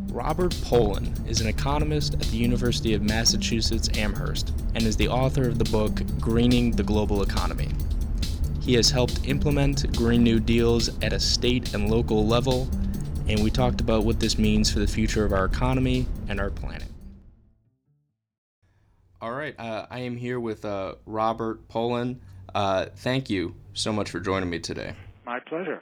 Robert Pollin is an economist at the University of Massachusetts Amherst and is the author of the book Greening the Global Economy. He has helped implement Green New Deals at a state and local level, and we talked about what this means for the future of our economy and our planet. All right, I am here with Robert Pollin. Thank you so much for joining me today. My pleasure.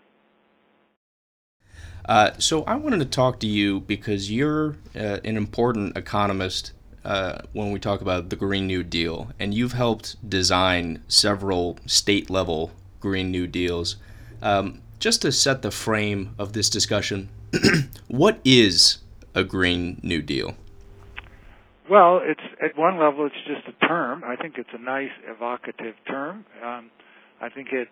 So I wanted to talk to you because you're an important economist when we talk about the Green New Deal, and you've helped design several state-level Green New Deals. Just to set the frame of this discussion, what is a Green New Deal? Well, it's at one level, it's just a term. I think it's a nice, evocative term. I think it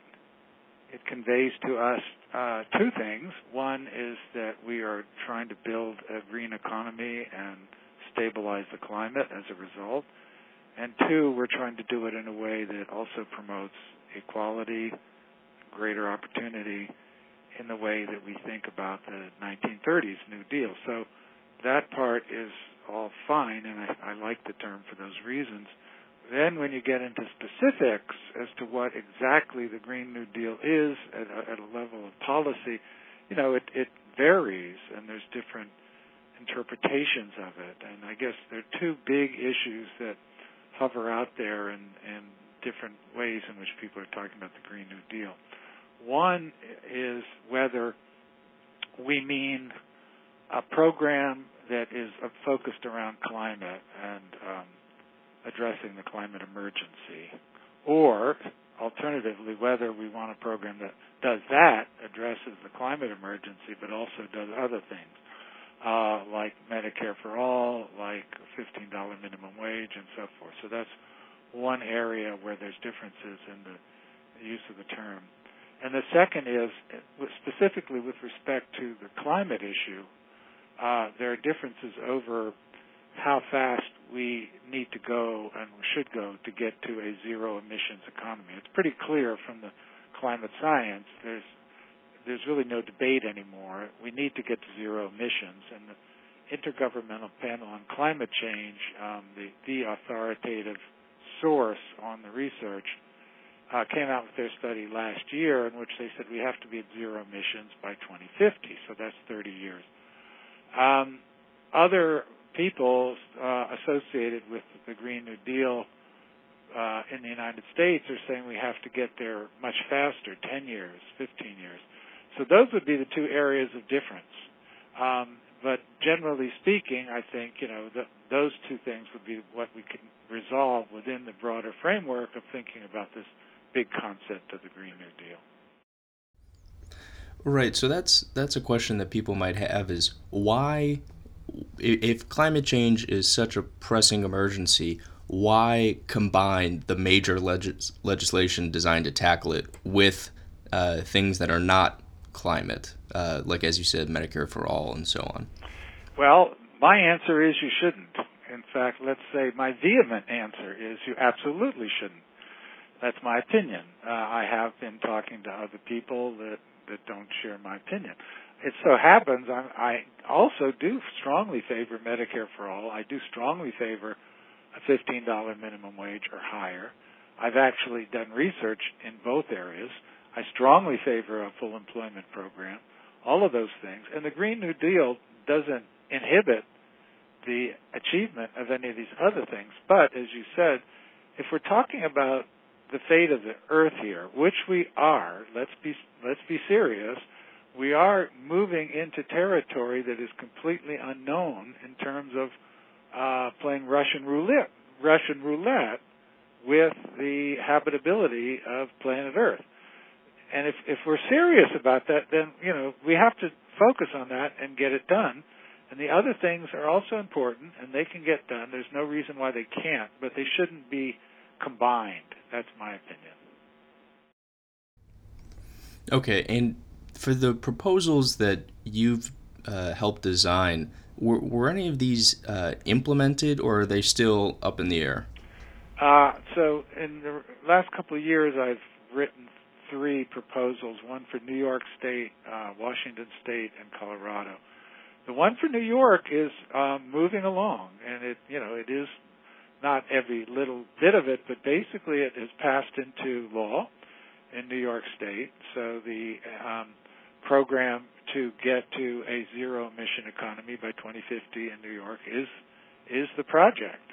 conveys to us two things. One is that we are trying to build a green economy and stabilize the climate as a result. And two, we're trying to do it in a way that also promotes equality, greater opportunity in the way that we think about the 1930s New Deal. So that part is all fine, and I like the term for those reasons. Then when you get into specifics as to what exactly the Green New Deal is at a level of policy, it varies, and there's different interpretations of it. And I guess there are two big issues that hover out there in different ways in which people are talking about the Green New Deal. One is whether we mean a program that is focused around climate and addressing the climate emergency, or alternatively, whether we want a program that does that, addresses the climate emergency, but also does other things, like Medicare for all, like $15 minimum wage, and so forth. So that's one area where there's differences in the use of the term. And the second is, specifically with respect to the climate issue, there are differences over how fast we need to go and should go to get to a zero emissions economy. It's pretty clear from the climate science. There's really no debate anymore. We need to get to zero emissions, and the Intergovernmental Panel on Climate Change, the authoritative source on the research, came out with their study last year in which they said we have to be at zero emissions by 2050, so that's 30 years. Other people associated with the Green New Deal in the United States are saying we have to get there much faster, 10 years, 15 years. So those would be the two areas of difference. But generally speaking, I think, those two things would be what we can resolve within the broader framework of thinking about this big concept of the Green New Deal. Right, so that's a question that people might have is why, if climate change is such a pressing emergency, why combine the major legislation designed to tackle it with things that are not climate, like, as you said, Medicare for all and so on? Well, my answer is you shouldn't. In fact, let's say my vehement answer is you absolutely shouldn't. That's my opinion. I have been talking to other people that don't share my opinion. It so happens I also do strongly favor Medicare for all. I do strongly favor a $15 minimum wage or higher. I've actually done research in both areas. I strongly favor a full employment program, all of those things. And the Green New Deal doesn't inhibit the achievement of any of these other things. But, as you said, if we're talking about the fate of the Earth here, which we are, let's be serious, we are moving into territory that is completely unknown in terms of playing Russian roulette with the habitability of planet Earth. And if we're serious about that, then we have to focus on that and get it done. And the other things are also important, and they can get done. There's no reason why they can't, but they shouldn't be combined. That's my opinion. Okay, and for the proposals that you've helped design, were any of these implemented, or are they still up in the air? So in the last couple of years, I've written 3 proposals, one for New York State, Washington State, and Colorado. The one for New York is moving along, and it is not every little bit of it, but basically it has passed into law in New York State. So the program to get to a zero emission economy by 2050 in New York is the project.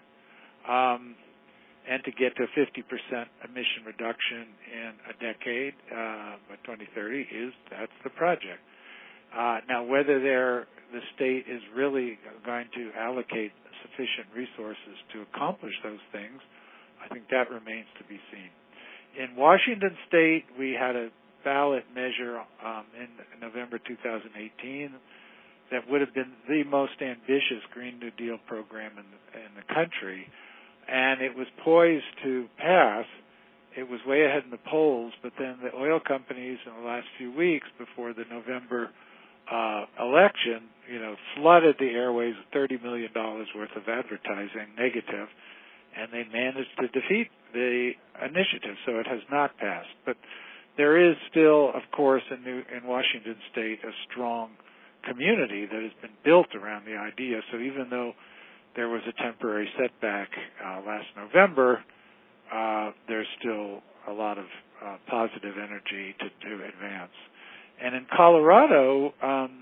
And to get to 50% emission reduction in a decade by 2030 that's the project. Now, whether the state is really going to allocate sufficient resources to accomplish those things, I think that remains to be seen. In Washington State, we had a ballot measure in November 2018 that would have been the most ambitious Green New Deal program in the country, and it was poised to pass. It was way ahead in the polls, but then the oil companies in the last few weeks before the November election, flooded the airways with $30 million worth of advertising, negative, and they managed to defeat the initiative, so it has not passed. But there is still, of course, in Washington State, a strong community that has been built around the idea. So even though there was a temporary setback last November, there's still a lot of positive energy to advance. And in Colorado,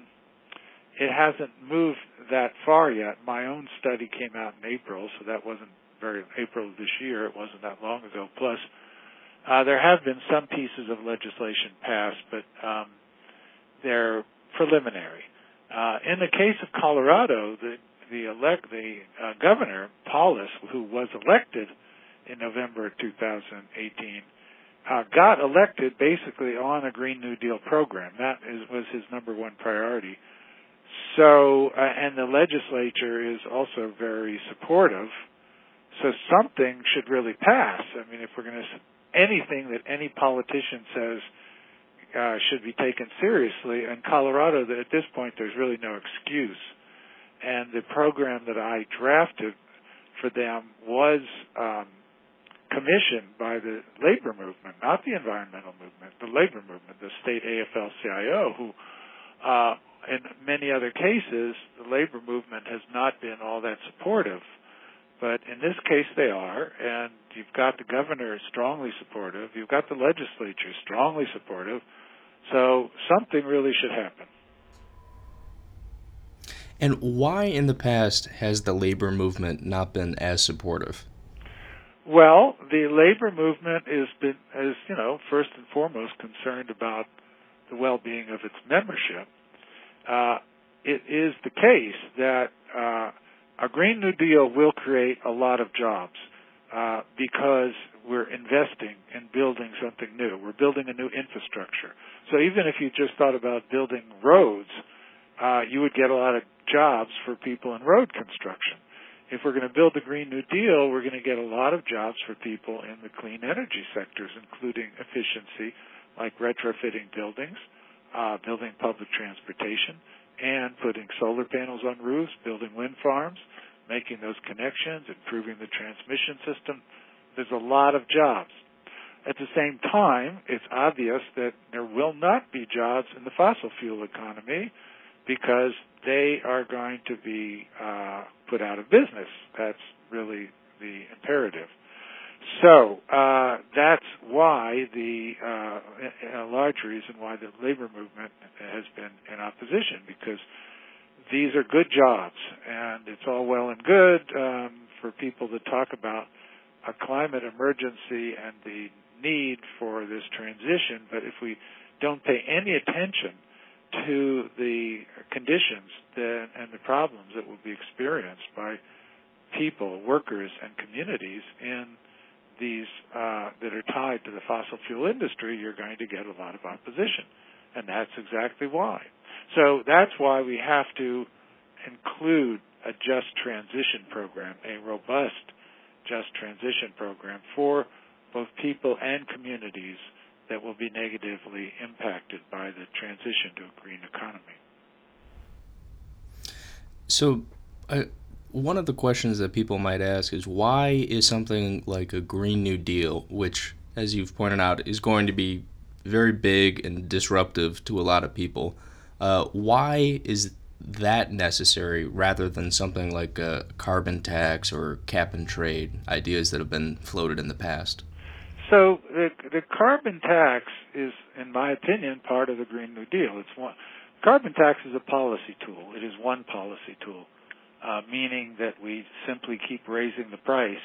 it hasn't moved that far yet. My own study came out in April, so that wasn't April of this year. It wasn't that long ago. Plus, there have been some pieces of legislation passed, but they're preliminary. In the case of Colorado, the governor, Paulus, who was elected in November 2018, got elected basically on a Green New Deal program. That was his number one priority. So, and the legislature is also very supportive. So something should really pass. I mean, if we're going to, anything that any politician says should be taken seriously. In Colorado, at this point, there's really no excuse. And the program that I drafted for them was commissioned by the labor movement, not the environmental movement, the labor movement, the state AFL-CIO, who in many other cases, the labor movement has not been all that supportive. But in this case, they are, and you've got the governor strongly supportive. You've got the legislature strongly supportive. So something really should happen. And why in the past has the labor movement not been as supportive? Well, the labor movement is first and foremost concerned about the well-being of its membership. It is the case that a Green New Deal will create a lot of jobs because we're investing in building something new. We're building a new infrastructure. So even if you just thought about building roads, you would get a lot of jobs for people in road construction. If we're going to build a Green New Deal, we're going to get a lot of jobs for people in the clean energy sectors, including efficiency, like retrofitting buildings, building public transportation, and putting solar panels on roofs, building wind farms, making those connections, improving the transmission system. There's a lot of jobs. At the same time, it's obvious that there will not be jobs in the fossil fuel economy because they are going to be put out of business. That's really the imperative. So that's why a large reason why the labor movement has been in opposition, because these are good jobs, and it's all well and good for people to talk about a climate emergency and the need for this transition, but if we don't pay any attention to the conditions and the problems that will be experienced by people, workers, and communities in these that are tied to the fossil fuel industry, you're going to get a lot of opposition. And that's exactly why. So that's why we have to include a just transition program, a robust just transition program for both people and communities that will be negatively impacted by the transition to a green economy. So one of the questions that people might ask is, why is something like a Green New Deal, which, as you've pointed out, is going to be very big and disruptive to a lot of people, why is that necessary rather than something like a carbon tax or cap and trade, ideas that have been floated in the past? So the carbon tax is, in my opinion, part of the Green New Deal. Carbon tax is a policy tool. It is one policy tool, meaning that we simply keep raising the price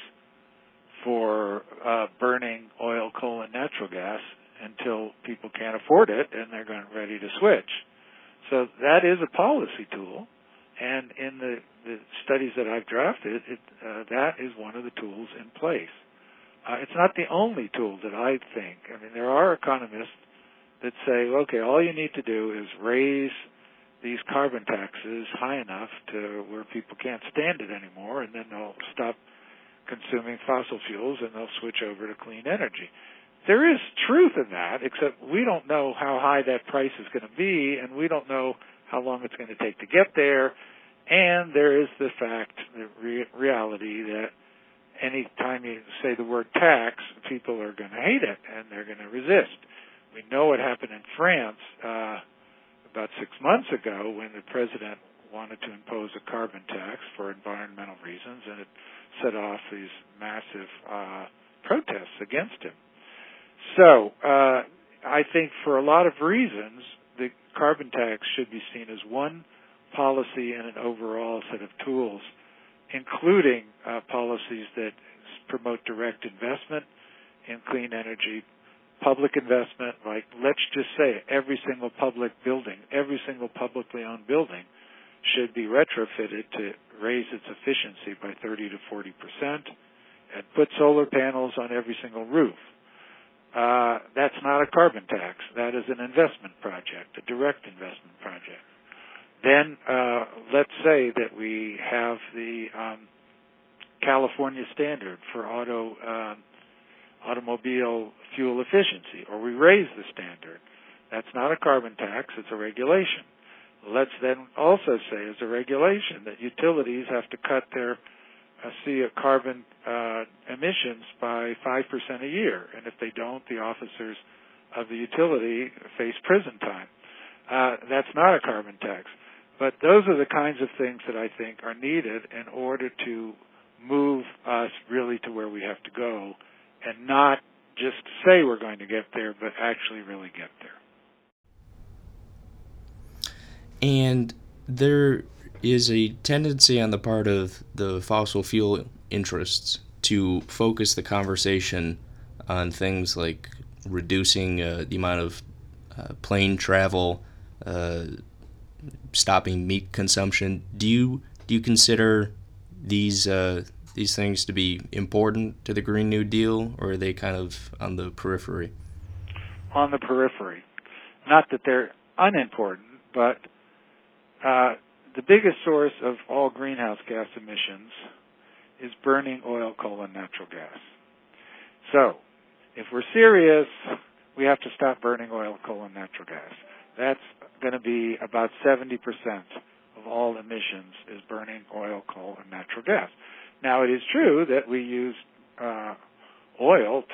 for burning oil, coal, and natural gas until people can't afford it and they're ready to switch. So that is a policy tool, and in the studies that I've drafted, that is one of the tools in place. It's not the only tool that I think. I mean, there are economists that say, okay, all you need to do is raise these carbon taxes high enough to where people can't stand it anymore, and then they'll stop consuming fossil fuels and they'll switch over to clean energy. There is truth in that, except we don't know how high that price is going to be, and we don't know how long it's going to take to get there. And there is the fact, the reality that any time you say the word tax, people are going to hate it and they're going to resist. We know what happened in France about 6 months ago when the president wanted to impose a carbon tax for environmental reasons, and it set off these massive protests against him. So I think for a lot of reasons, the carbon tax should be seen as one policy and an overall set of tools, including policies that promote direct investment in clean energy, public investment, like let's just say every single public building, every single publicly owned building should be retrofitted to raise its efficiency by 30 to 40% and put solar panels on every single roof. That's not a carbon tax. That is an investment project, a direct investment project. Then let's say that we have the California standard for automobile fuel efficiency, or we raise the standard. That's not a carbon tax, it's a regulation. Let's then also say as a regulation that utilities have to cut their carbon emissions by 5% a year, and if they don't, the officers of the utility face prison time. That's not a carbon tax. But those are the kinds of things that I think are needed in order to move us really to where we have to go, and not just say we're going to get there, but actually really get there. And there is a tendency on the part of the fossil fuel interests to focus the conversation on things like reducing the amount of plane travel, stopping meat consumption. Do you consider these things to be important to the Green New Deal, or are they kind of on the periphery? On the periphery. Not that they're unimportant, but the biggest source of all greenhouse gas emissions is burning oil, coal, and natural gas. So, if we're serious, we have to stop burning oil, coal, and natural gas. That's going to be about 70% of all emissions is burning oil, coal, and natural gas. Now, it is true that we use oil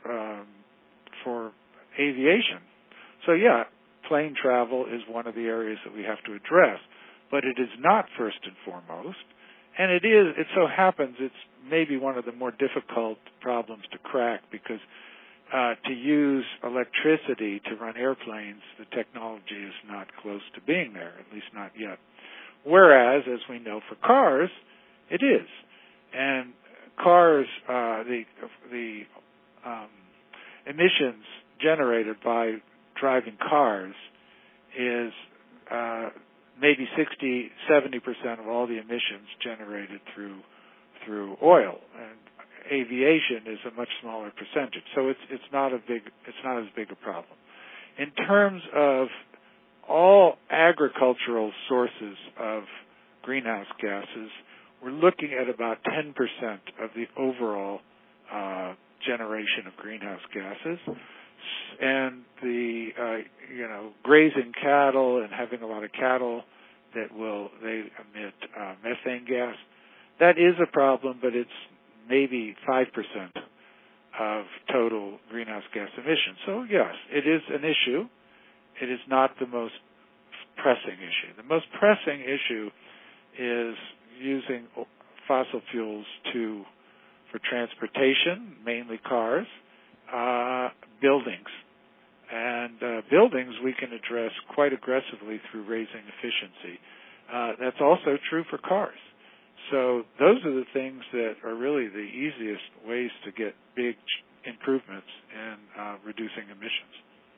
for aviation. So, yeah, plane travel is one of the areas that we have to address. But it is not first and foremost. And it so happens it's maybe one of the more difficult problems to crack because to use electricity to run airplanes, the technology is not close to being there, at least not yet. Whereas, as we know for cars, it is. And cars, the emissions generated by driving cars is maybe 60-70% of all the emissions generated through oil, and aviation is a much smaller percentage. So it's not as big a problem. In terms of all agricultural sources of greenhouse gases, we're looking at about 10% of the overall generation of greenhouse gases. And the grazing cattle and having a lot of cattle they emit methane gas. That is a problem, but it's maybe 5% of total greenhouse gas emissions. So yes, it is an issue. It is not the most pressing issue. The most pressing issue is using fossil fuels for transportation, mainly cars, buildings. And buildings we can address quite aggressively through raising efficiency. That's also true for cars. So those are the things that are really the easiest ways to get big improvements in reducing emissions.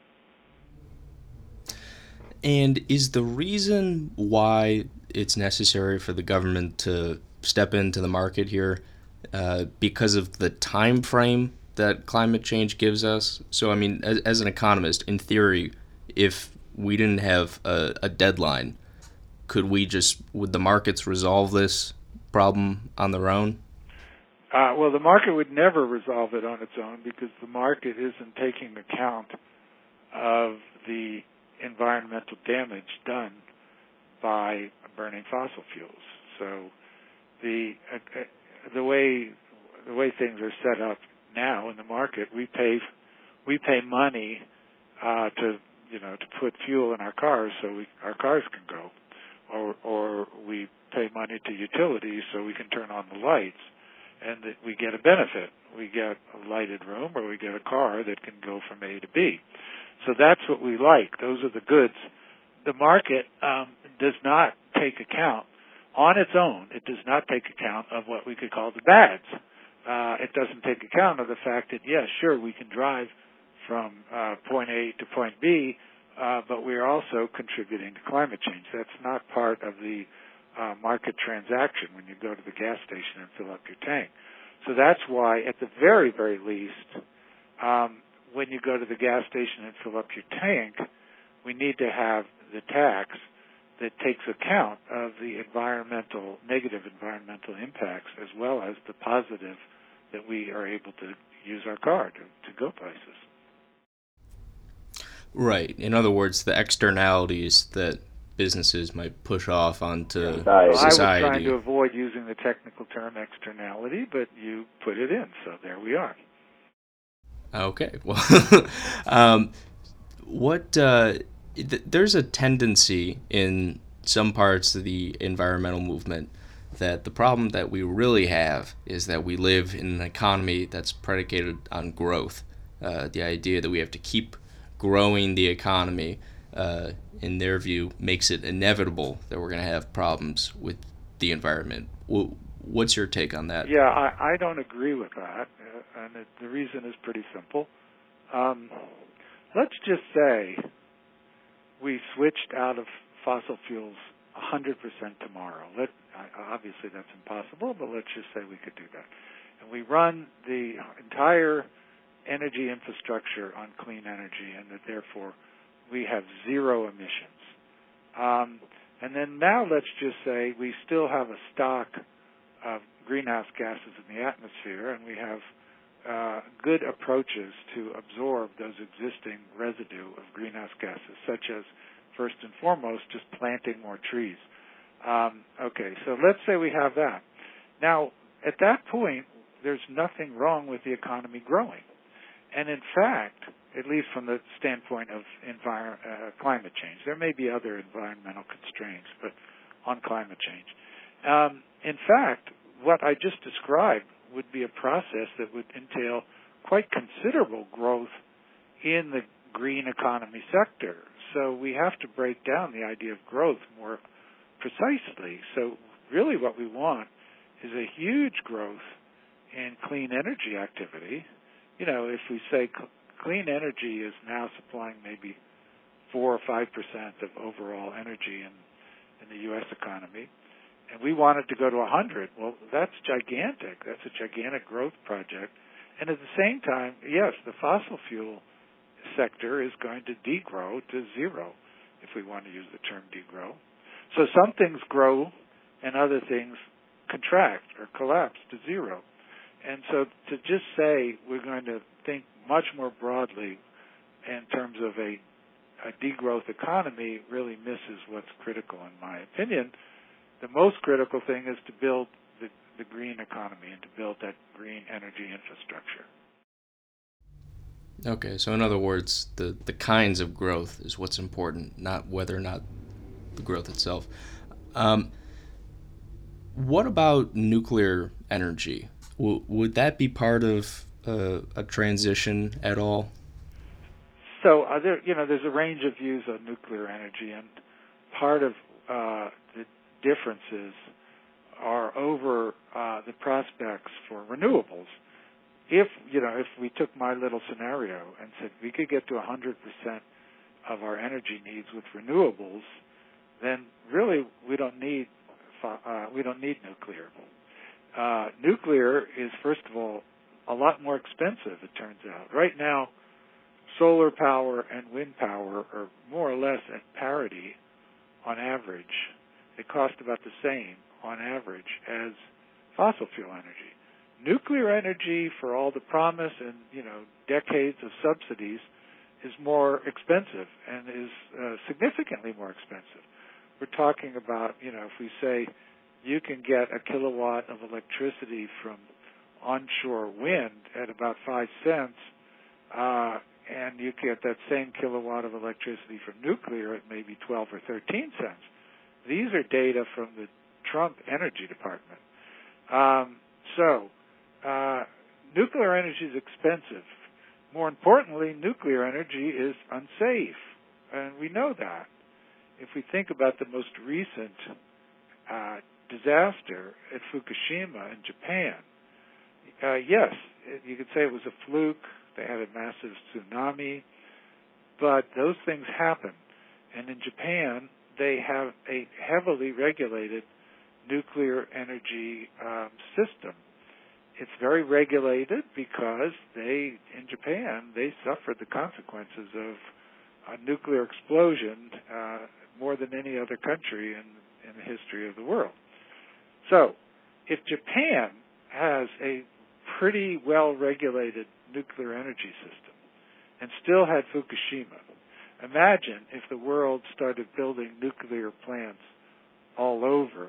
And is the reason why it's necessary for the government to step into the market here because of the time frame that climate change gives us? So, I mean, as an economist, in theory, if we didn't have a deadline, would the markets resolve this problem on their own? Well, the market would never resolve it on its own because the market isn't taking account of the environmental damage done by burning fossil fuels. So the way things are set up now in the market, we pay money to put fuel in our cars so our cars can go, or we pay money to utilities so we can turn on the lights, and that we get a benefit. We get a lighted room, or we get a car that can go from A to B. So that's what we like. Those are the goods. The market does not take account on its own. It does not take account of what we could call the bads. It doesn't take account of the fact that, yes, sure, we can drive from point A to point B, but we're also contributing to climate change. That's not part of the market transaction when you go to the gas station and fill up your tank. So that's why, at the very, very least, when you go to the gas station and fill up your tank, we need to have the tax that takes account of the negative environmental impacts as well as the positive that we are able to use our car to go places. Right. In other words, the externalities that businesses might push off onto society. Well, I was trying to avoid using the technical term externality, but you put it in, so there we are. Okay. Well, there's a tendency in some parts of the environmental movement that the problem that we really have is that we live in an economy that's predicated on growth. The idea that we have to keep growing the economy, in their view, makes it inevitable that we're going to have problems with the environment. What's your take on that? Yeah, I don't agree with that, and the reason is pretty simple. Let's just say we switched out of fossil fuels 100% tomorrow. Obviously that's impossible, but let's just say we could do that. And we run the entire energy infrastructure on clean energy, and that therefore we have zero emissions. And then now let's just say we still have a stock of greenhouse gases in the atmosphere, and we have good approaches to absorb those existing residue of greenhouse gases, such as, first and foremost, just planting more trees. Okay, so let's say we have that. Now, at that point, there's nothing wrong with the economy growing. And in fact, at least from the standpoint of climate change, there may be other environmental constraints, but on climate change. In fact, what I just described would be a process that would entail quite considerable growth in the green economy sector. So we have to break down the idea of growth more precisely. So really what we want is a huge growth in clean energy activity. You know, if we say clean energy is now supplying maybe 4 or 5% of overall energy in the U.S. economy, and we want it to go to 100, well, that's gigantic. That's a gigantic growth project. And at the same time, yes, the fossil fuel sector is going to degrow to zero, if we want to use the term degrow. So some things grow and other things contract or collapse to zero. And so to just say we're going to think much more broadly in terms of a degrowth economy really misses what's critical, in my opinion. The most critical thing is to build the green economy and to build that green energy infrastructure. Okay, so in other words, the kinds of growth is what's important, not whether or not the growth itself. Um, what about nuclear energy? Would that be part of a transition at all? So there's a range of views on nuclear energy, and part of the differences are over the prospects for renewables. If we took my little scenario and said we could get to 100% of our energy needs with renewables, then really we don't need nuclear. Nuclear is, first of all, a lot more expensive, it turns out. Right now, solar power and wind power are more or less at parity on average. They cost about the same on average as fossil fuel energy. Nuclear energy, for all the promise and decades of subsidies, is more expensive and is significantly more expensive. We're talking about, if we say you can get a kilowatt of electricity from onshore wind at about 5 cents, and you get that same kilowatt of electricity from nuclear at maybe 12 or 13 cents. These are data from the Trump Energy Department. Nuclear energy is expensive. More importantly, nuclear energy is unsafe, and we know that. If we think about the most recent disaster at Fukushima in Japan, yes, you could say it was a fluke. They had a massive tsunami, but those things happen. And in Japan, they have a heavily regulated nuclear energy system. It's very regulated because in Japan, they suffered the consequences of a nuclear explosion more than any other country in the history of the world. So, if Japan has a pretty well-regulated nuclear energy system and still had Fukushima, imagine if the world started building nuclear plants all over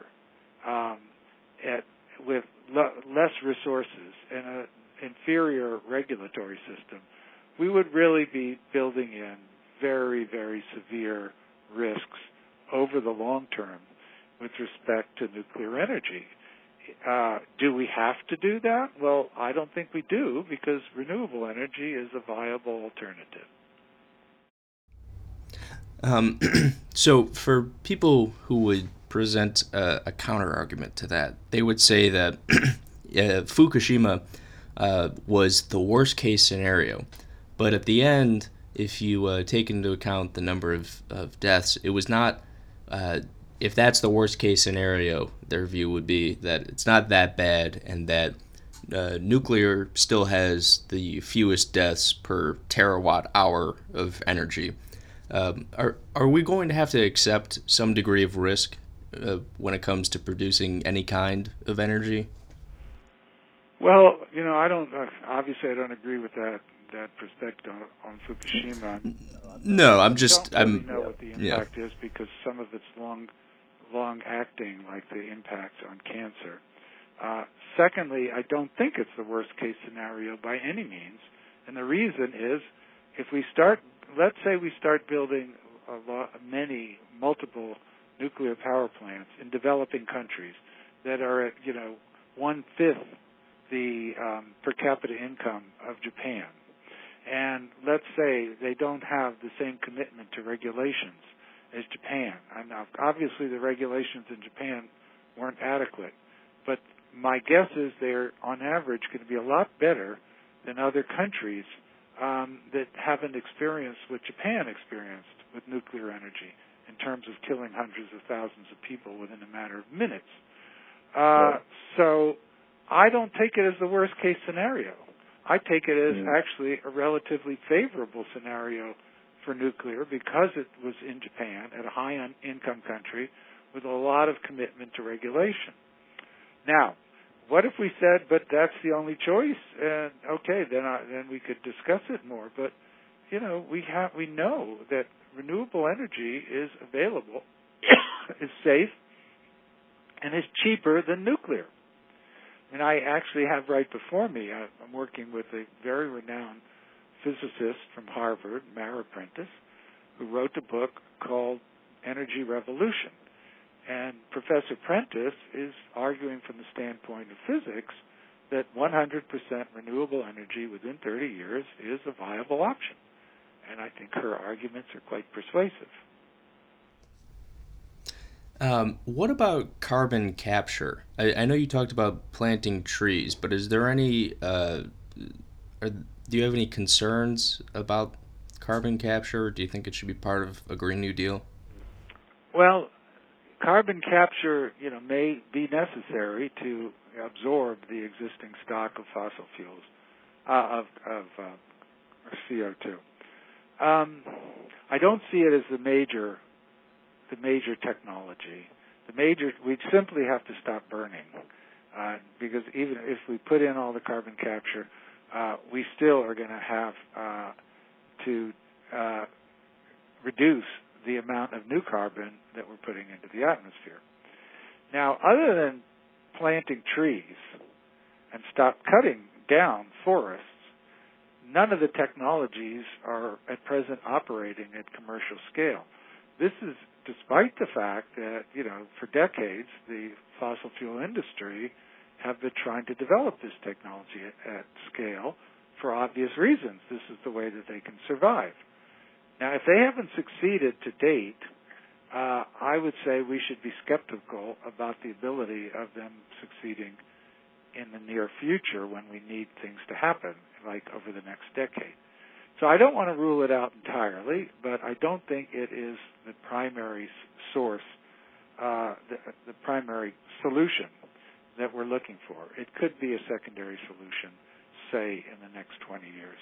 with less resources and an inferior regulatory system. We would really be building in very, very severe risks over the long term with respect to nuclear energy. Do we have to do that? Well, I don't think we do, because renewable energy is a viable alternative. So for people who would present a counter argument to that, they would say that Fukushima was the worst case scenario, but at the end, if you take into account the number of deaths, it was not. If that's the worst case scenario, their view would be that it's not that bad, and that nuclear still has the fewest deaths per terawatt hour of energy. Are we going to have to accept some degree of risk when it comes to producing any kind of energy? Well, I don't agree with that perspective on Fukushima. No, I don't really know what the impact is, because some of it's long acting, like the impact on cancer. Secondly, I don't think it's the worst case scenario by any means, and the reason is, let's say we start building multiple nuclear power plants in developing countries that are at 1/5 the per capita income of Japan, and let's say they don't have the same commitment to regulations as Japan. And obviously the regulations in Japan weren't adequate, but my guess is they're on average going to be a lot better than other countries that haven't experienced what Japan experienced with nuclear energy in terms of killing hundreds of thousands of people within a matter of minutes. So I don't take it as the worst case scenario. I take it as actually a relatively favorable scenario for nuclear, because it was in Japan, at a high-income country, with a lot of commitment to regulation. Now, what if we said, but that's the only choice? And okay, then we could discuss it more. But we know that renewable energy is available, is safe, and is cheaper than nuclear. And I actually have right before me, I'm working with a very renowned physicist from Harvard, Mara Prentice, who wrote a book called energy revolution. And Professor Prentice is arguing from the standpoint of physics that 100% renewable energy within 30 years is a viable option. And I think her arguments are quite persuasive. What about carbon capture? I know you talked about planting trees, but is there any, do you have any concerns about carbon capture? Do you think it should be part of a Green New Deal? Well, carbon capture, may be necessary to absorb the existing stock of fossil fuels, of CO2. I don't see it as the major technology. We simply have to stop burning, because even if we put in all the carbon capture, we still are going to have to reduce the amount of new carbon that we're putting into the atmosphere. Now, other than planting trees and stop cutting down forests, none of the technologies are at present operating at commercial scale. This is despite the fact that, for decades, the fossil fuel industry have been trying to develop this technology at scale for obvious reasons. This is the way that they can survive. Now, if they haven't succeeded to date, I would say we should be skeptical about the ability of them succeeding in the near future when we need things to happen, like over the next decade. So I don't want to rule it out entirely, but I don't think it is the primary source, the primary solution that we're looking for. It could be a secondary solution, say, in the next 20 years.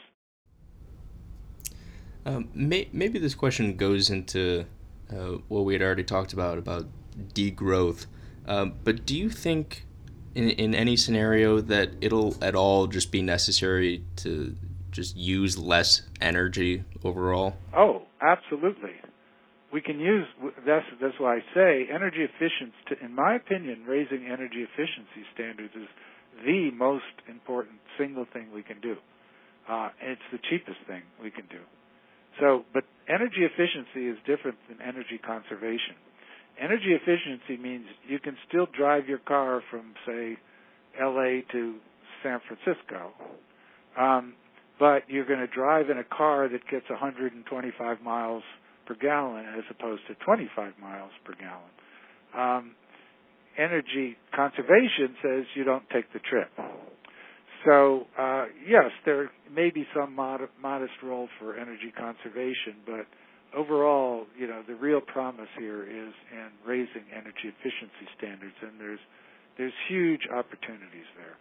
Maybe this question goes into what we had already talked about degrowth. But do you think in any scenario that it'll at all just be necessary to just use less energy overall? Oh, absolutely. We can use, that's why I say energy efficiency, in my opinion, raising energy efficiency standards is the most important single thing we can do. It's the cheapest thing we can do. So, but energy efficiency is different than energy conservation. Energy efficiency means you can still drive your car from, say, LA to San Francisco, but you're going to drive in a car that gets 125 miles per gallon as opposed to 25 miles per gallon. Energy conservation says you don't take the trip. So, yes, there may be some modest role for energy conservation, but overall, the real promise here is in raising energy efficiency standards, and there's huge opportunities there.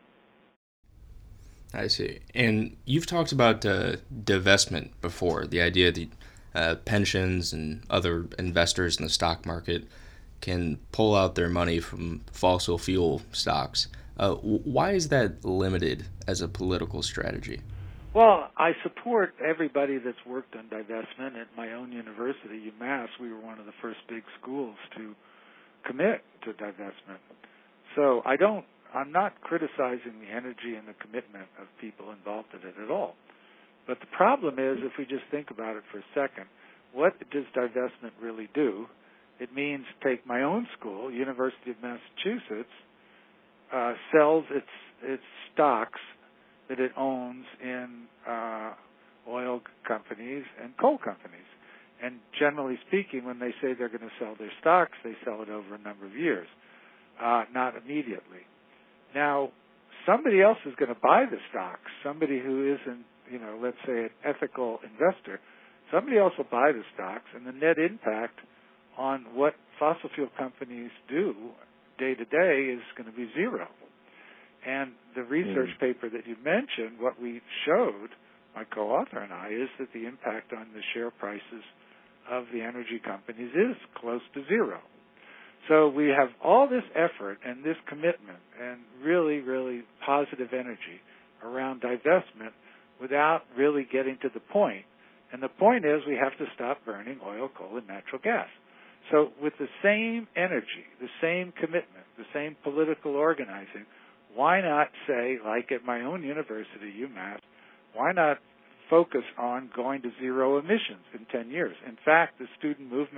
I see. And you've talked about divestment before, the idea that pensions and other investors in the stock market can pull out their money from fossil fuel stocks. Why is that limited as a political strategy? Well, I support everybody that's worked on divestment. At my own university, UMass, we were one of the first big schools to commit to divestment. So I'm not criticizing the energy and the commitment of people involved in it at all. But the problem is, if we just think about it for a second, what does divestment really do? It means take my own school, University of Massachusetts, sells its stocks that it owns in oil companies and coal companies. And generally speaking, when they say they're going to sell their stocks, they sell it over a number of years, not immediately. Now, somebody else is going to buy the stocks, somebody who isn't, let's say an ethical investor. Somebody else will buy the stocks, and the net impact on what fossil fuel companies do day to day is going to be zero. And the research paper that you mentioned, what we showed, my co-author and I, is that the impact on the share prices of the energy companies is close to zero. So we have all this effort and this commitment and really, really positive energy around divestment without really getting to the point. And the point is we have to stop burning oil, coal, and natural gas. So with the same energy, the same commitment, the same political organizing, why not say, like at my own university, UMass, why not focus on going to zero emissions in 10 years? In fact, the student movement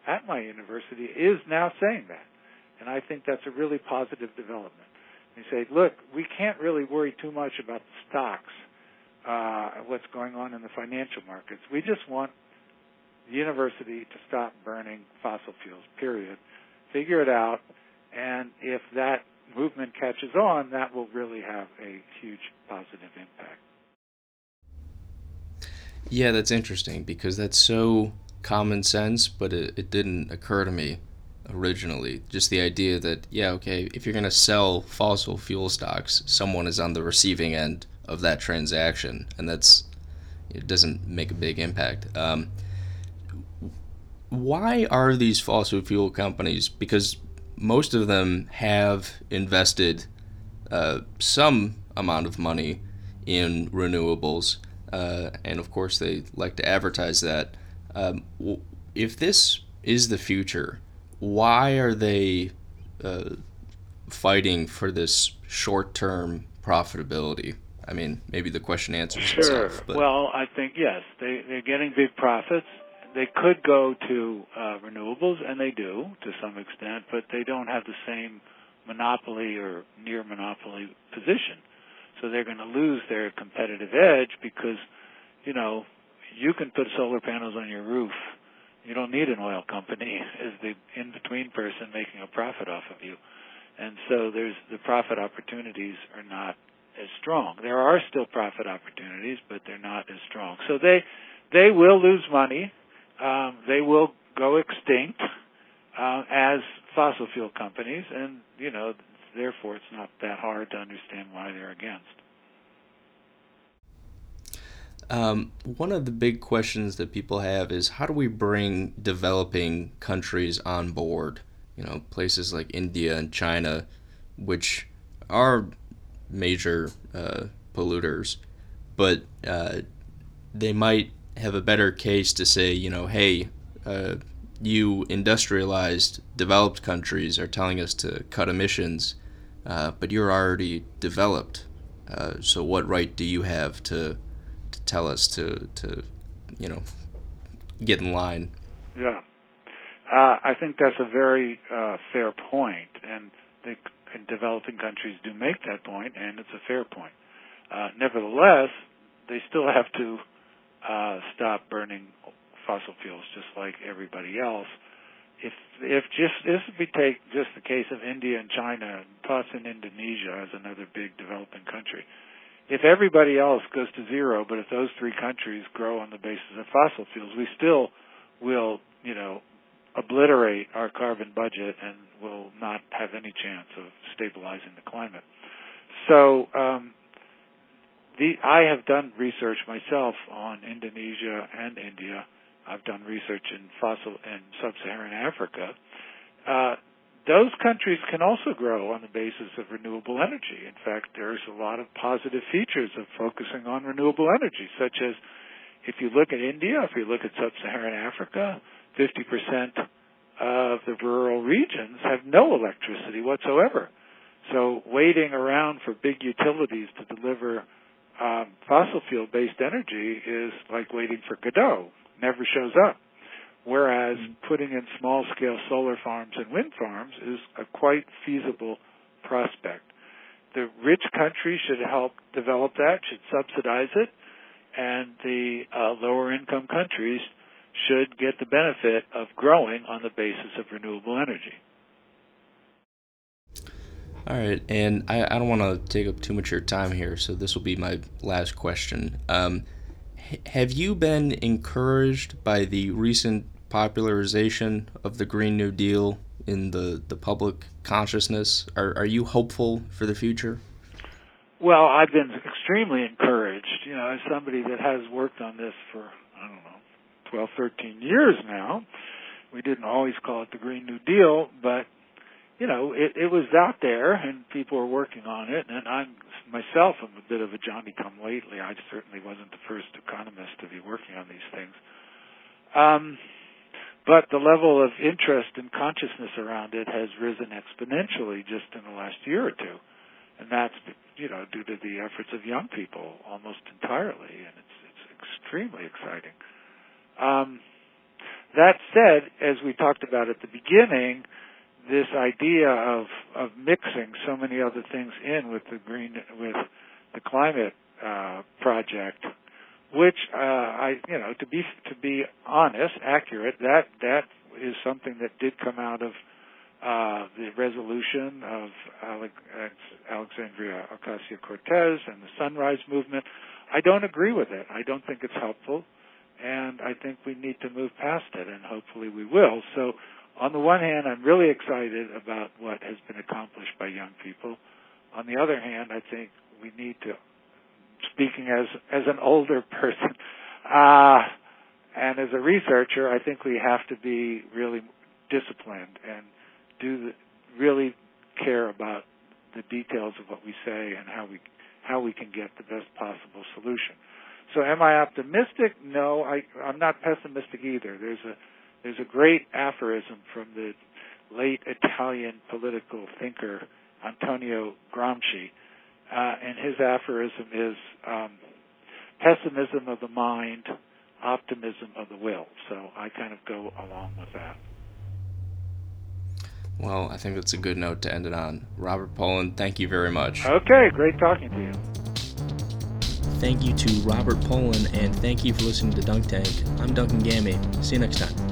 at my university is now saying that. And I think that's a really positive development. They say, look, we can't really worry too much about the stocks, what's going on in the financial markets. We just want the university to stop burning fossil fuels, period. Figure it out, and if that movement catches on, that will really have a huge positive impact. Yeah, that's interesting because that's so common sense, but it didn't occur to me originally. Just the idea that, yeah, okay, if you're going to sell fossil fuel stocks, someone is on the receiving end of that transaction, and it doesn't make a big impact. Why are these fossil fuel companies? Because most of them have invested some amount of money in renewables, and of course they like to advertise that. If this is the future, why are they fighting for this short-term profitability? I mean, maybe the question answers itself. But. Well, I think, yes, they're getting big profits. They could go to renewables, and they do to some extent, but they don't have the same monopoly or near monopoly position. So they're going to lose their competitive edge because, you can put solar panels on your roof. You don't need an oil company as the in-between person making a profit off of you. And so the profit opportunities are not as strong. There are still profit opportunities, but they're not as strong. So they will lose money. They will go extinct as fossil fuel companies, and, therefore it's not that hard to understand why they're against. One of the big questions that people have is how do we bring developing countries on board? Places like India and China, which are major polluters, but they might have a better case to say, hey, you industrialized, developed countries are telling us to cut emissions, but you're already developed. So what right do you have to tell us to get in line? Yeah. I think that's a very fair point, and developing countries do make that point, and it's a fair point. Nevertheless, they still have to stop burning fossil fuels just like everybody else. If we take just the case of India and China, and toss in Indonesia as another big developing country, if everybody else goes to zero, but if those three countries grow on the basis of fossil fuels, we still will, obliterate our carbon budget and will not have any chance of stabilizing the climate. So I have done research myself on Indonesia and India. I've done research in sub-Saharan Africa. Those countries can also grow on the basis of renewable energy. In fact, there's a lot of positive features of focusing on renewable energy, such as if you look at India, if you look at sub-Saharan Africa, 50% of the rural regions have no electricity whatsoever. So waiting around for big utilities to deliver fossil fuel-based energy is like waiting for Godot. Never shows up. Whereas putting in small-scale solar farms and wind farms is a quite feasible prospect. The rich countries should help develop that, should subsidize it, and the lower-income countries should get the benefit of growing on the basis of renewable energy. All right, and I don't want to take up too much of your time here, so this will be my last question. Have you been encouraged by the recent popularization of the Green New Deal in the public consciousness? Are you hopeful for the future? Well, I've been extremely encouraged. As somebody that has worked on this for, 12, 13 years now. We didn't always call it the Green New Deal, but it was out there, and people were working on it, and I myself am a bit of a Johnny-come-lately. I certainly wasn't the first economist to be working on these things. But the level of interest and consciousness around it has risen exponentially just in the last year or two, and that's, due to the efforts of young people almost entirely, and it's extremely exciting. That said, as we talked about at the beginning, this idea of mixing so many other things in with the climate project, which to be honest, accurate, that is something that did come out of the resolution of Alexandria Ocasio-Cortez and the Sunrise Movement. I don't agree with it. I don't think it's helpful, and I think we need to move past it, and hopefully we will. So on the one hand, I'm really excited about what has been accomplished by young people. On the other hand, I think we need to, speaking as an older person and as a researcher, I think we have to be really disciplined and really care about the details of what we say and how we can get the best possible solution. So am I optimistic? No, I'm not pessimistic either. There's a great aphorism from the late Italian political thinker Antonio Gramsci, and his aphorism is pessimism of the mind, optimism of the will. So I kind of go along with that. Well, I think that's a good note to end it on. Robert Pollin, thank you very much. Okay, great talking to you. Thank you to Robert Pollin, and thank you for listening to Dunk Tank. I'm Duncan Gammy. See you next time.